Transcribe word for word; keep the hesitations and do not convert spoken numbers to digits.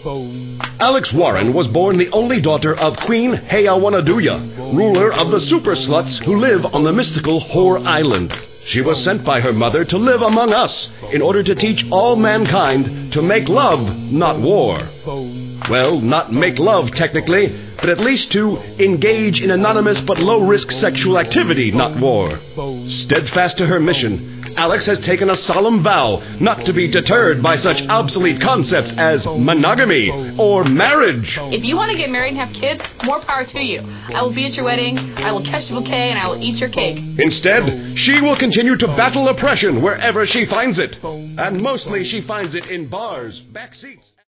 Alex Warren was born the only daughter of Queen Heawanaduya, ruler of the super sluts who live on the mystical Whore Island. She was sent by her mother to live among us in order to teach all mankind to make love, not war. Well, not make love technically, but at least to engage in anonymous but low-risk sexual activity, not war. Steadfast to her mission, Alex has taken a solemn vow not to be deterred by such obsolete concepts as monogamy or marriage. If you want to get married and have kids, more power to you. I will be at your wedding, I will catch the bouquet, and I will eat your cake. Instead, she will continue to battle oppression wherever she finds it. And mostly she finds it in bars, back seats.